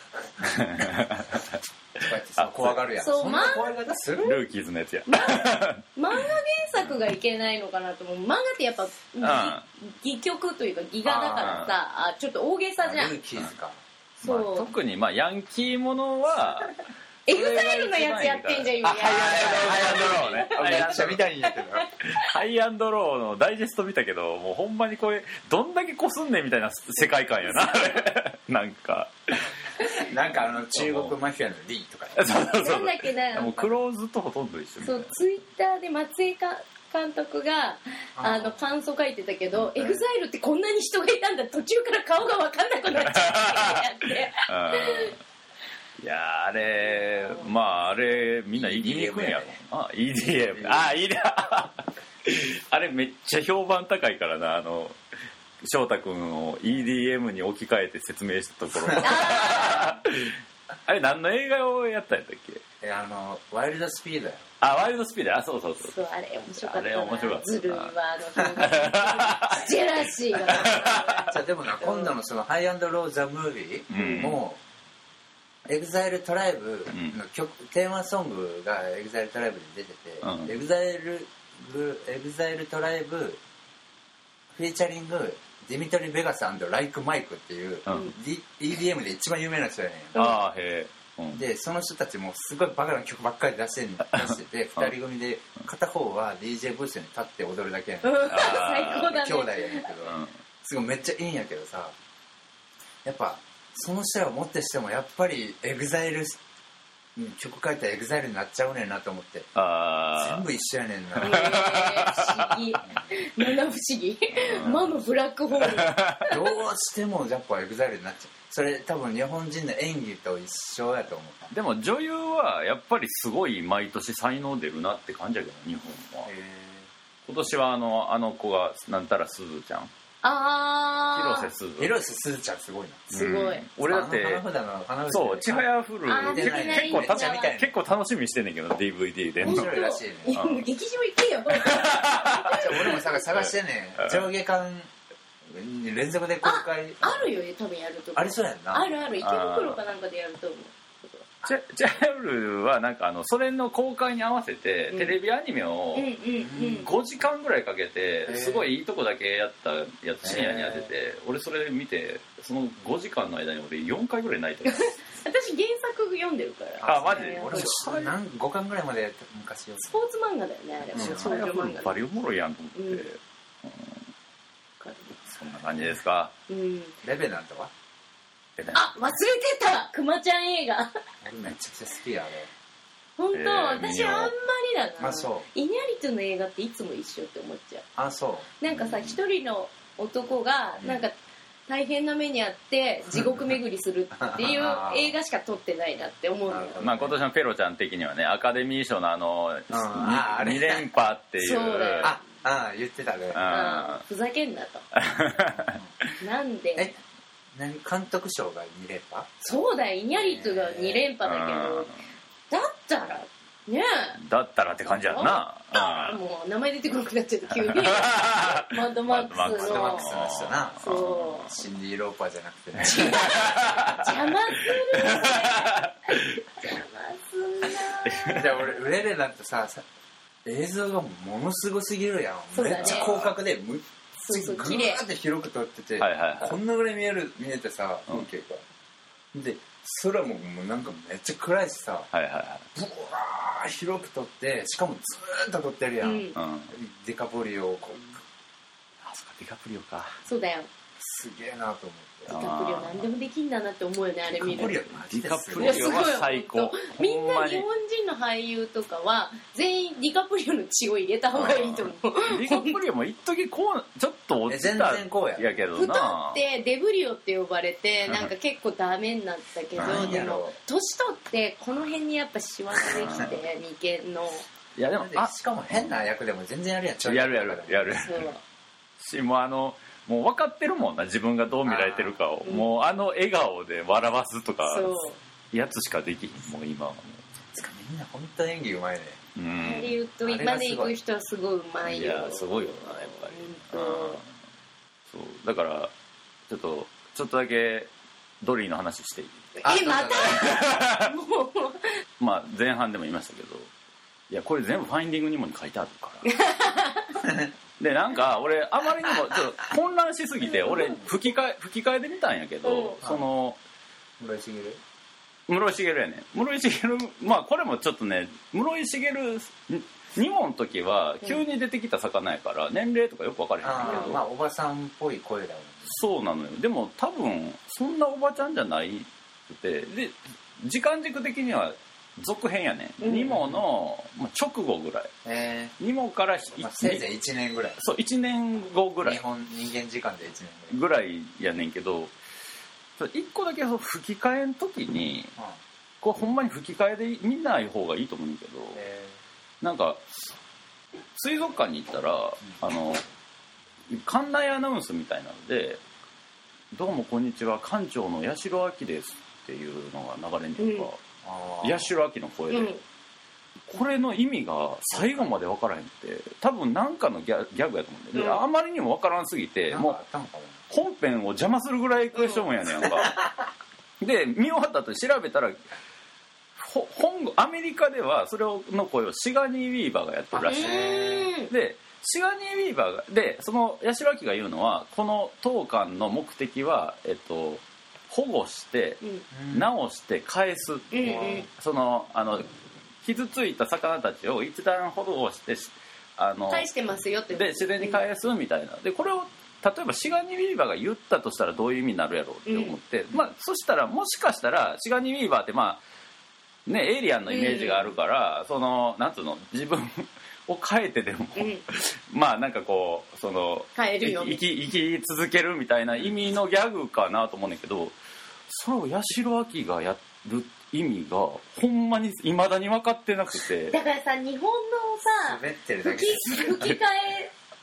あ怖がるやんそうそんな怖い方するルーキーズのやつや、 ま、漫画原作がいけないのかなと思う漫画ってやっぱ戯曲というか戯画だからさあちょっと大げさじゃんルーキーズかそう、 まあ、特にまあヤンキーものはエグザイルのやつやってんじゃん今ハイアンドローねめっちゃ見たいんやけどハイアンドローのダイジェスト見たけどもうほんまにこれどんだけこすんねんみたいな世界観やななんかなんかあの中国マフィアのリーとかそうそうそうなんだっけなもうクローズとほとんど一緒みたいなそうツイッターで松江か監督があの感想書いてたけどエグザイルってこんなに人がいたんだ途中から顔が分かんなくなっちゃっていやあれまああれみんな言いにくいんやろあ イーディーエム あいいねあれめっちゃ評判高いからなあの翔太くんを イーディーエム に置き換えて説明したところあれ何の映画をやったんやったっけえあのワイルドスピードやあワイルドスピードあそうそうそうそうあれ面白かったなあれ面白かったずるいわあのジェラシーがじゃあでもな今度のそのハイアンドローザムービーも、うん、エグザイルトライブの曲、うん、テーマソングがエグザイルトライブに出てて、うん、エグザイルエグザイルトライブフィーチャリングディミトリ・ベガス&ライク・マイクっていう、うん、D、イーディーエム で一番有名な人やねんあへー、うん、 でその人たちもすごいバカな曲ばっかり出して出しててふたり組で片方は ディージェー ブースに立って踊るだけやねん最高だね兄弟やねんけど、うん、すごいめっちゃいいんやけどさやっぱその人らをもってしてもやっぱりエグザイル曲書いたらエグザイルになっちゃうねんなと思ってあ全部一緒やねんな、 えー、不思議七不思議魔のブラックホールどうしてもやっぱエグザイルになっちゃうそれ多分日本人の演技と一緒やと思うでも女優はやっぱりすごい毎年才能出るなって感じやけど日本は今年はあのあの子がなんたらすずちゃんあ広瀬すず広瀬すずちゃんすごいな。 すごい、 うん、俺だって花札の花札そうちはやふるあー結出てない構た出てない結構楽しみにしてんねんけど ディーブイディー で面白いらしいね。 いやもう劇場行けよ俺も探探してね、上下巻連続で公開あるよ多分やるとこありそうやんな。 あるある池袋かなんかでやると思う。 チャチャヤフルはなんかあのそれの公開に合わせて、うん、テレビアニメをうんうんうんごじかんぐらいかけてすごいいいとこだけやったやつ深夜に当てて俺それ見てそのごじかんの間に俺よんかいぐらい泣いてる私原作読んでるからあマジで俺も何ごかんぐらいまでやって昔よスポーツ漫画だよねあれは、うん、 少女漫画バリおもろいやんと思って、うんうん、そんな感じですか、 うん、 レベナントはあ、忘れてたくまちゃん映画俺めちゃくちゃ好きやあれ本当、えー、私あんまりだなあそうイニャリトの映画っていつも一緒って思っちゃうあそうなんかさ一人の男がなんか大変な目にあって地獄巡りするっていう映画しか撮ってないなって思うのよまあ今年のペロちゃん的にはねアカデミー賞のあのに連覇っていうそうだよああ言ってたねあふざけんなとなんでえ何監督賞がに連覇そうだよイニャリトがに連覇だけどだったらねえだったらって感じやんなもう名前出てこなくなっちゃった急にマッドマックスのマッドマックスの人なそうシンディ・ローパーじゃなくてね邪魔する邪魔すんなじゃあ俺ウレレなんてさ映像がものすごすぎるやん、ね、めっちゃ広角でむっそうそうグワーって広く撮ってて、 はいはいはい、 こんなぐらい見える見えてさ風景が、うん、で空ももうなんかめっちゃ暗いしさ、 はいはいはい、 ブワー広く撮ってしかもずーっと撮ってるやん、うん、ディカプリオをこうあそっかディカプリオかそうだよすげえなと思ってディカプリオ何でもできんだなって思うよねあれ見るディカプリオは最高みんな日本人の俳優とかは全員ディカプリオの血を入れた方がいいと思うディカプリオも一時こうちょっと落ちた全然こうややけどな太ってデブリオって呼ばれてなんか結構ダメになったけどでも年取ってこの辺にやっぱシワができて眉間のいやでもあしかも変な役でも全然やるやんちょいやるやるやるしもうあのもう分かってるもんな自分がどう見られてるかを、うん、もうあの笑顔で笑わすとかやつしかできひんもう今はもうみんな本当演技うまいねうんハリウッド今で行く人はすごいうまいよいやすごいよなやっぱり、うん、そうだからちょっとちょっとだけドリーの話していいえまたもうまあ前半でも言いましたけどいやこれ全部ファインディングにもに書いてあるからでなんか俺あまりにもちょっと混乱しすぎて俺吹き替え吹き替えで見たんやけど、うん、その室井茂室井茂やね室井茂まあこれもちょっとね室井茂に問の時は急に出てきた魚やから年齢とかよく分からへんけど、 うん、まあおばさんっぽい声だよねそうなのよでも多分そんなおばちゃんじゃないってで時間軸的には続編やね、うん、ニモの、まあ、直後ぐらい、えー、ニモから、 まあ、せいぜいいちねんぐらいそういちねんごぐらい日本人間時間でいちねんぐらいやねんけどいっこだけ吹き替えの時に、うん、これほんまに吹き替えで見ない方がいいと思うんだけど、えー、なんか水族館に行ったら、うん、あの館内アナウンスみたいなので「どうもこんにちは館長の八代亜紀です」っていうのが流れんねんか、うん八代亜紀の声で、うん、これの意味が最後まで分からへんって多分何かのギ ャ, ギャグやと思うんで、うん、あまりにも分からんすぎてもう本編を邪魔するぐらいクエスチョンやねんか、うん、で見終わった後調べたら本アメリカではそれの声をシガニー・ウィーバーがやってるらしいでシガニー・ウィーバーがでその八代亜紀が言うのはこの当館の目的はえっと保護して、うん、直して返す、うん、そのあの傷ついた魚たちを一段保護してあの返してますよってで自然に返すみたいなでこれを例えばシガニー・ウィーバーが言ったとしたらどういう意味になるやろうって思って、うんまあ、そしたらもしかしたらシガニー・ウィーバーってまあねエイリアンのイメージがあるから、うん、そのなんつうの自分を変えてでも、うん、まあなんかこうその変えるよ生き生き続けるみたいな意味のギャグかなと思うんだけどそれを八代亜紀がやる意味がほんまに未だに分かってなくてだからさ日本のさ滑ってるだけ吹き替え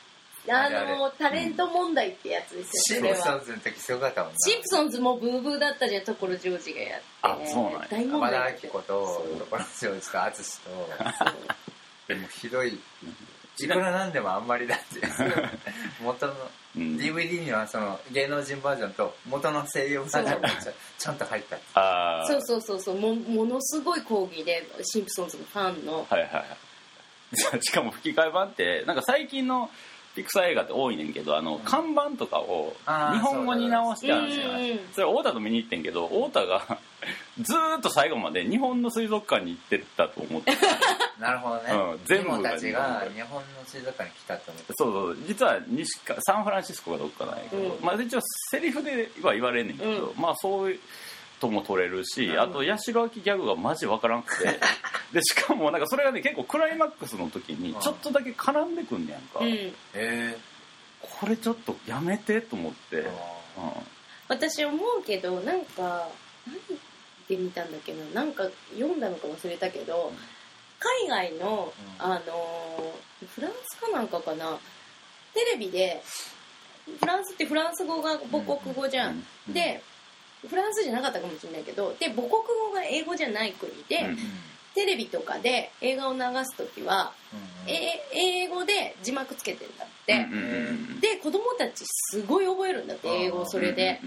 あのタレント問題ってやつですよ、 シンプソンズの時すごかったもんな。 シンプソンズもブーブーだったじゃん、所ジョージがやって。 あ、そうなんや。 大問題山田明子と所ジョージと淳とでもひどい、いくらなんでもあんまりだって元の ディーブイディー にはその芸能人バージョンと元の声優バージョンがちゃんと入った。 あ、そうそうそうそう、もものすごい講義でシンプソンズのファンの、 はいはい、しかも吹き替え版ってなんか最近のピクサー映画って多いねんけど、あの、うん、看板とかを日本語に直してあるんですよ、ね、それ太田と見に行ってんけど、太田がずーっと最後まで日本の水族館に行ってたと思ってなるほどね、 うん、全部がたちが日本の水族館に来たと思って、 そうそう、実は西かサンフランシスコがどっかなんやけど、うん、まあ一応セリフでは言われんねんけど、うん、まあそういうとも取れるし、うん、あと八代亜紀ギャグがマジわからんくてでしかもなんかそれがね結構クライマックスの時にちょっとだけ絡んでくんねやんか、うん、えこれちょっとやめてと思って、うん、 私思うけど、なんか何で見たんだっけな、なんか読んだのか忘れたけど、海外の、うん、あのフランスかなんかかな、テレビでフランスってフランス語が母国語じゃん、うんうん、でフランスじゃなかったかもしれないけど、で母国語が英語じゃない国で、うん、テレビとかで映画を流すときは、うん、え英語で字幕つけてるんだって、うん、で子供たちすごい覚えるんだって英語、それで、うん、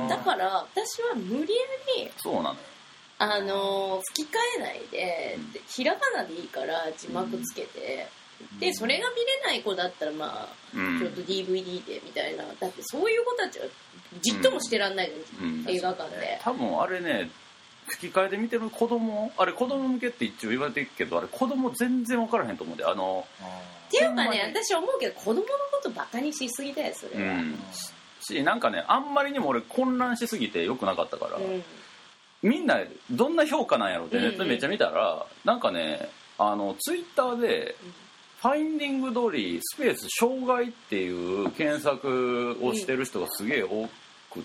だから私は無理やりそうなのあの吹き替えないで、でひらがなでいいから字幕つけて、うん、でそれが見れない子だったらまあ、うん、ちょっと ディーブイディー でみたいな、だってそういう子たちはじっともしてらんないじゃん、うん、映画館で。 多分あれね、吹き替えで見てる子供、あれ子供向けって一応言われてるけど、あれ子供全然分からへんと思うんで、あのっていうかね、私思うけど子供のことバカにしすぎだよそれは、うん、 しなんかね、あんまりにも俺混乱しすぎてよくなかったから、うん、みんなどんな評価なんやろってネットでめっちゃ見たら、うんうん、なんかね、あのツイッターで、うん、ファインディングドリースペース障害っていう検索をしてる人がすげえ多くって、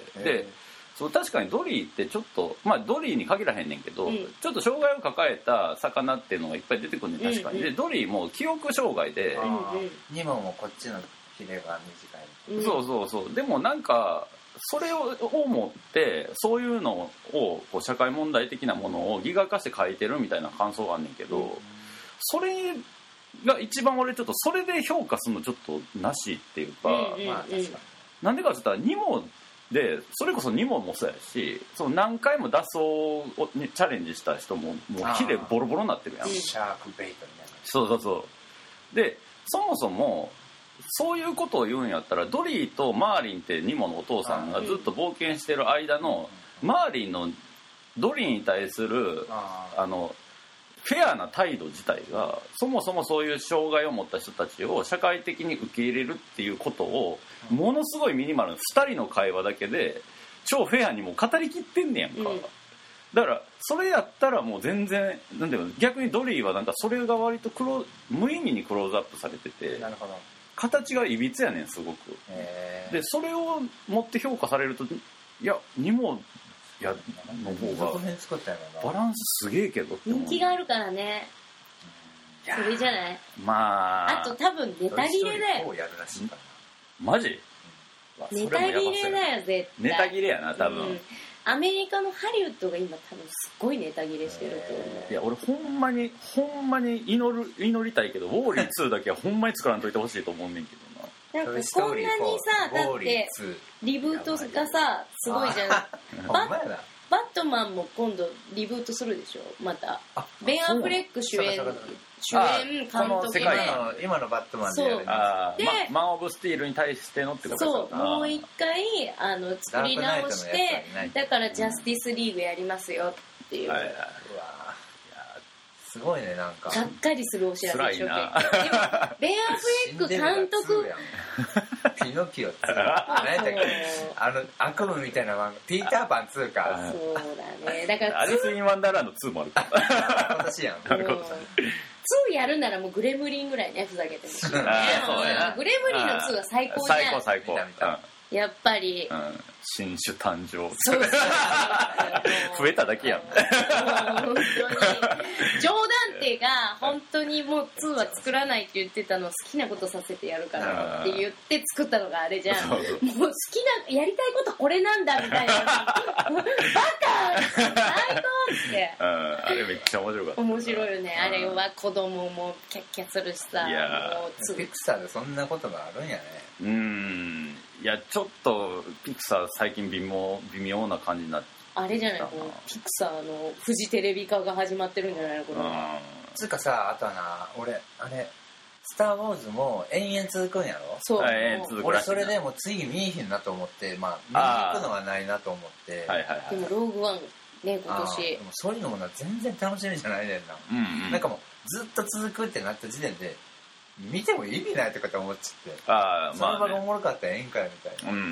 うん、でそう確かにドリーってちょっと、まあドリーに限らへんねんけど、うん、ちょっと障害を抱えた魚っていうのがいっぱい出てくるねん、確かに、うんうん、でドリーも記憶障害で、 ニモもこっちのヒレが短い、 うん、そうそうそう、でもなんかそれを思ってそういうのをこう社会問題的なものをギガ化して書いてるみたいな感想があんねんけど、うん、それが一番俺ちょっとそれで評価するのちょっとなしっていうか、うんうんうん、まあ確かになんでかって言ったらニモでそれこそニモもそうやし、その何回も脱走を、ね、チャレンジした人ももうヒレボロボロになってるやん、 シャークベイトみたいな、 そうそうそうで、そもそもそういうことを言うんやったらドリーとマーリンってニモのお父さんがずっと冒険してる間のマーリンのドリーに対するあのフェアな態度自体がそもそもそういう障害を持った人たちを社会的に受け入れるっていうことをものすごいミニマルなふたりの会話だけで超フェアにもう語りきってんねやんか、うん、だからそれやったらもう全然なんていうの、逆にドリーはなんかそれが割とクロ無意味にクローズアップされてて、なるほど、形がいびつやねんすごく。でそれを持って評価されると、いやにもやの方がバランスすげえけどって人気があるからね、それじゃない。 まああと多分ネタ切れだよ。 マジネタ切れだよ絶対。 ネタ切れやな多分、うん、 アメリカのハリウッドが今多分すごいネタ切れしてると思う。 いや俺ほんまにほんまに祈る祈りたいけどウォーリーツーだけはほんまに作らんといてほしいと思うねんけどな。 なんかこんなにさ、だってリブートがさすごいじゃん。バ, バットマンも今度リブートするでしょまた。ベン・アフレック主演主演監督で今のバットマンでやるんです。 あで、ま、マン・オブ・スティールに対してのってことですか。そうもう一回あの作り直してだからジャスティスリーグやりますよっていう。はいはい、うわすごいね、なんかがっかりするお知らせでしょ。でもベン・アフレック監督ピノキオって何だっけ、あの悪夢みたいな漫画ピーターパンツーか。 そうだね、だからアリス・イン・ワンダーランドツーもあるから今年やん。 ツーやるならもうグレムリンぐらいね、ふざけてほしい、ね、グレムリンのツーは最高じゃん。 最高最高、見た見た、 やっぱり、 うん、新種誕生。そうそう増えただけやん。 本当に冗談手が本当にもうツーは作らないって言ってたのを好きなことさせてやるからって言って作ったのがあれじゃん。もう好きなやりたいことこれなんだみたいなバカ最高って。 あれめっちゃ面白かった。 面白いよね。あれは子供もキャッキャするしさ。 いやもうピクサーでそんなことがあるんやね。 うーん。いやちょっとピクサー最近微妙微妙な感じになって。 あれじゃないこのピクサーのフジテレビ化が始まってるんじゃないのこれ。 つうかさ、あとはな、俺あれスター・ウォーズも延々続くんやろ。 そう、 延々続く。 俺それでもう次見えへんなと思って、まあ見に行くのはないなと思って、 はいはいはい、 でもローグワンね今年でもそういうのもな全然楽しみじゃないねんな、うんうん、なんかもうずっと続くってなった時点で見ても意味ないとかって思っちゃって、あ、まあね、その場がおもろかったらええんかいみたいな、うんうん、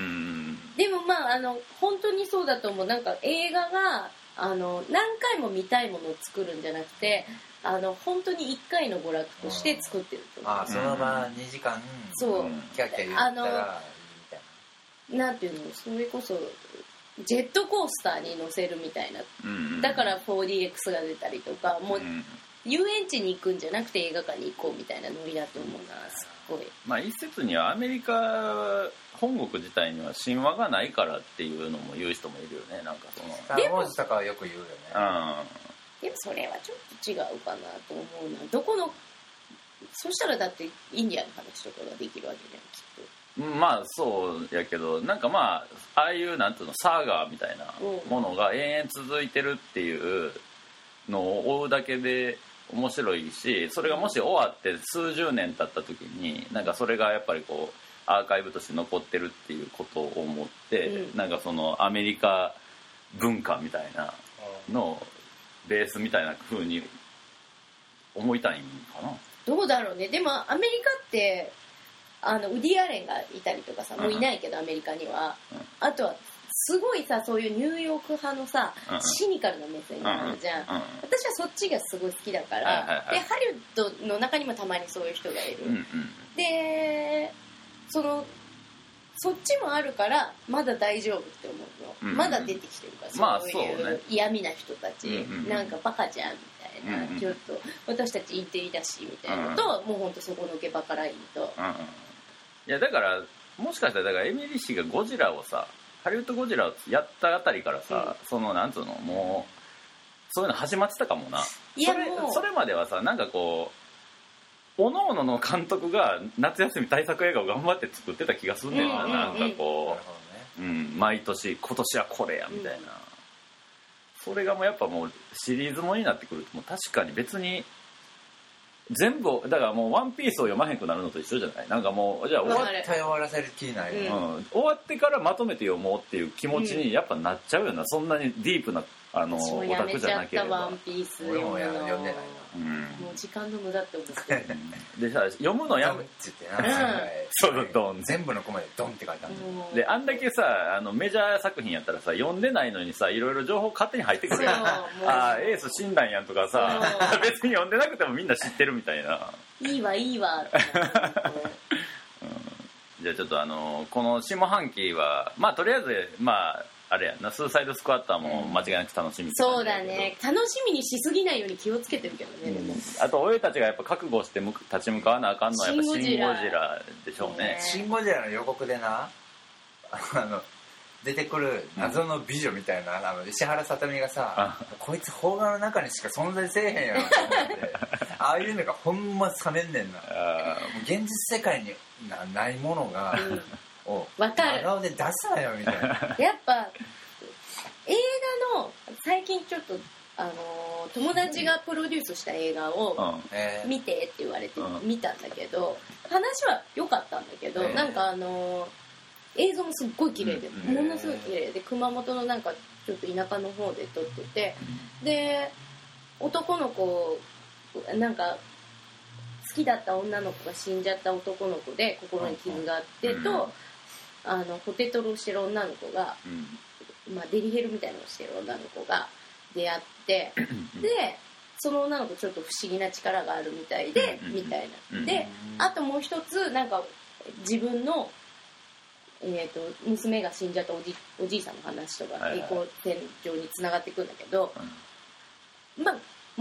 でもまああの本当にそうだと思う。なんか映画があの何回も見たいものを作るんじゃなくて、あの本当にいっかいの娯楽として作ってると思う。 ああ、その場にじかんそうキャッキャ言ったらいいみたいな。なんていうの、それこそジェットコースターに乗せるみたいな、うん、だから フォーディーエックス が出たりとか、もう遊園地に行くんじゃなくて映画館に行こうみたいなノリだと思うな。すっごい、 まあ一説にはアメリカ本国自体には神話がないからっていうのも言う人もいるよね。なんかそのスター・ウォーズとかはよく言うよね。 うん、でもそれはちょっと違うかなと思うな。どこのそしたらだってインディアの話とかができるわけじゃんきっと。 まあそうやけど、なんかまあああいうなんていうのサーガーみたいなものが延々続いてるっていうのを追うだけで面白いし、それがもし終わって数十年経った時になんかそれがやっぱりこうアーカイブとして残ってるっていうことを思って、うん、なんかそのアメリカ文化みたいなのベースみたいな風に思いたいんかな。 どうだろうね。でもアメリカってあのウディ・アレンがいたりとかさ、もういないけどアメリカには、うん、あとはすごいさ、そういうニューヨーク派のさ、うん、シニカルな目線があるじゃん、うんうん、私はそっちがすごい好きだから、はいはいはい、でハリウッドの中にもたまにそういう人がいる、うんうん、でそのそっちもあるからまだ大丈夫って思うの、うんうん、まだ出てきてるから、 まあ、 そういう嫌味な人たち、うんうん、なんかバカじゃんみたいな、うんうん、ちょっと私たちインテリだしみたいなのと、うんうん、もうほんとそこのけバカラインと、うんうん、いやだからもしかしたらだからエミリー氏がゴジラをさ、ハリウッドゴジラをやったあたりからさ、うん、そのなんつうのもうそういうの始まってたかもな。 いやそれもうそれまではさ、なんかこうおのおのの監督が夏休み大作映画を頑張って作ってた気がするんだよな、うんうんうん、なんかこう、ね、うん、毎年今年はこれやみたいな、うん、それがもうやっぱもうシリーズものになってくるともう確かに別に全部だからもうワンピースを読まへんくなるのと一緒じゃない。なんかもうじゃあ終わって終わらせる気ない、 うんうん、終わってからまとめて読もうっていう気持ちにやっぱなっちゃうよな、うん、そんなにディープなあのオタクじゃなければ。 ワンピース俺も読んでないな、 うん、もう時間の無駄って思ってるでさ読むのやめってな、 そうドン全部のコマでドンって書いてあるで、あんだけさあのメジャー作品やったらさ読んでないのにさいろいろ情報勝手に入ってくるやん。ああエース死んだんやんとかさ別に読んでなくてもみんな知ってるみたいな。 いいわいいわって、 うん、じゃあちょっとあのこの下半期はまあとりあえずまああれやな、スーサイドスクワッターも間違いなく楽しみ、うん、 そうだね、楽しみにしすぎないように気をつけてるけどね、うん、でもあと俺たちがやっぱ覚悟して立ち向かわなあかんのはやっぱシン・ゴジラでしょうね。 シン・ゴジラの予告でなあの出てくる謎の美女みたいな、うん、あの石原さとみがさこいつ邦画の中にしか存在せえへんやろと思ってああいうのがほんま冷めんねんな。あもう現実世界に な, ないものが、うんわかる。 真顔で出すなよみたいな。 やっぱ映画の最近ちょっとあのー、友達がプロデュースした映画を見てって言われて見たんだけど、話は良かったんだけど、なんかあのー、映像もすっごい綺麗で、ものすごい綺麗で熊本のなんかちょっと田舎の方で撮ってて、で男の子なんか好きだった女の子が死んじゃった男の子で心に傷があってと。あのポテトロをしてる女の子が、うんまあ、デリヘルみたいなのをしてる女の子が出会ってでその女の子ちょっと不思議な力があるみたいでみたいなであともう一つなんか自分の、えー、と娘が死んじゃったお じ, おじいさんの話とか平行線上につながっていくんだけど、まあ物語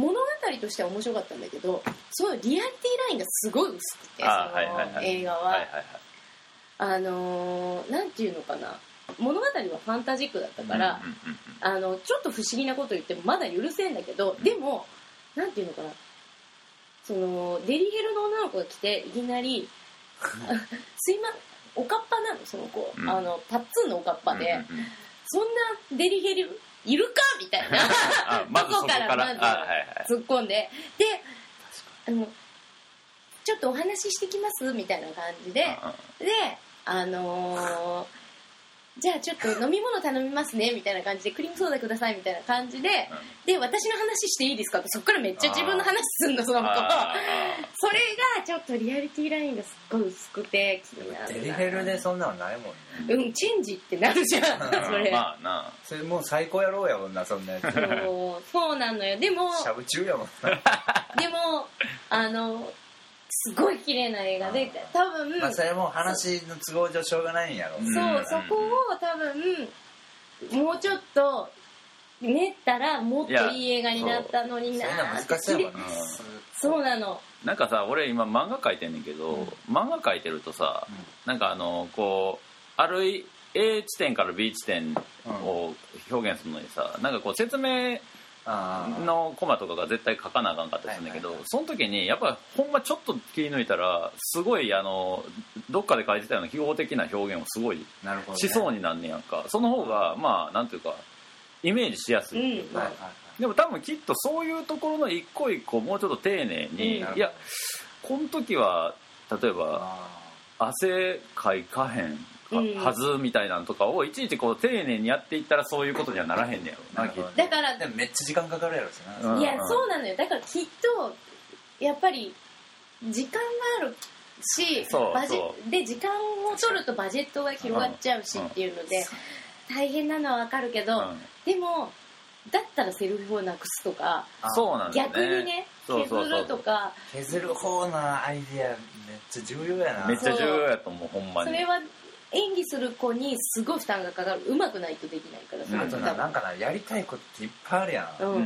としては面白かったんだけど、そういうリアリティラインがすごい薄くて、その映画はあのー、なんていうのかな、物語はファンタジックだったから、あのちょっと不思議なこと言ってもまだ許せんだけど、でもなんていうのかな、そのデリヘルの女の子が来ていきなりすいまおかっぱなのその子、うん、あのパッツンのおかっぱで、うんうんうん、そんなデリヘルいるかみたいなまずそこからまず突っ込んで、であのちょっとお話ししてきますみたいな感じで、であのーじゃあちょっと飲み物頼みますねみたいな感じで、クリームソーダくださいみたいな感じで、うん、で私の話していいですかって、そっからめっちゃ自分の話すんのその子。それがちょっとリアリティラインがすっごい薄くて気になるな。 デリヘルでそんなのないもんね。うん、チェンジってなるじゃんそれ。 まあな、 それもう最高やろうやもんな、そんなやつ。 そうそうなのよ。でもしゃぶ中やもんでもあのすごい綺麗な映画で、多分、 まあ、それも話の都合上しょうがないんやろ。 そう、うん、そこを多分もうちょっと練ったらもっといい映画になったのになーって。 そういうの難しいもんな。 そうなの。 なんかさ、俺今漫画描いてんねんけど、うん、漫画描いてるとさ、うん、なんかあのこうある A 地点から B 地点を表現するのにさ、なんかこう説明のコマとかが絶対書かなあかんかったりするんだけど、はいはいはい、その時にやっぱほんまちょっと切り抜いたらすごいあのどっかで書いてたような記号的な表現をすごいしそうになんねやんか、ね、その方がまあなんていうかイメージしやすいっていうか、うんはいはいはい、でも多分きっとそういうところの一個一個もうちょっと丁寧に、うん、いやこの時は例えば汗かいかへんはずみたいなのとかをいちいちこう丁寧にやっていったらそういうことにはならへんねやろな。 だからでもめっちゃ時間かかるやろしな、うん、いやそうなのよ。だからきっとやっぱり時間があるし、バジで時間を取るとバジェットが広がっちゃうしっていうので大変なのはわかるけど、うん、でもだったらセルフをなくすとか、 そうなんだね、 逆にね削るとか。 削る方のアイディアめっちゃ重要やな。 めっちゃ重要やと思うほんまに。 それは演技する子にすごい負担がかかる。上手くないとできないから。 あとな、なんかな、やりたいことっていっぱいあるやん、うん、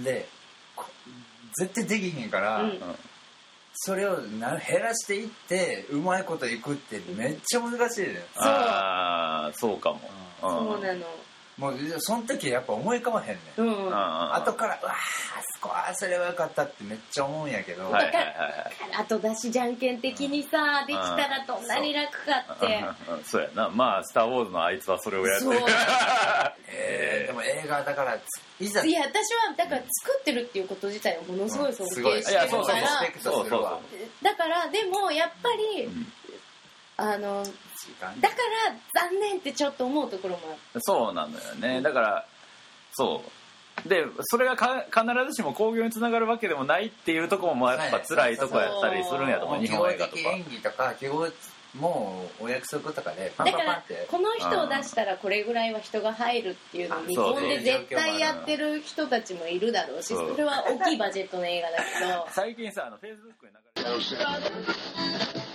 で絶対できへんから、うん、それをな減らしていってうまいこといくってめっちゃ難しいね、うん、 ああそうかも、 うん、そうなの。 もうその時やっぱ思い浮かばへんねん、うん、後からうわーそこはそれはよかったってめっちゃ思うんやけど、はいはいはい、 後出しじゃんけん的にさ、うん、できたらどんなに楽かって、 うんうん、そうやな。まあスターウォーズのあいつはそれをやってるえー、でも映画だからいざいや私はだから作ってるっていうこと自体をものすごい尊敬してるから、だからでもやっぱり、うん、あのだから残念ってちょっと思うところもある。 そうなんだよね、うん、だからそうでそれがか必ずしも興行につながるわけでもないっていうところもやっぱ辛いとこやったりするんやと思う。日本映画とか記号的演技とか記号もうお約束とかでパンパンパンってだからこの人を出したらこれぐらいは人が入るっていうのを日本で絶対やってる人たちもいるだろうし、それは大きいバジェットの映画だけど最近さあの Facebook に流れてる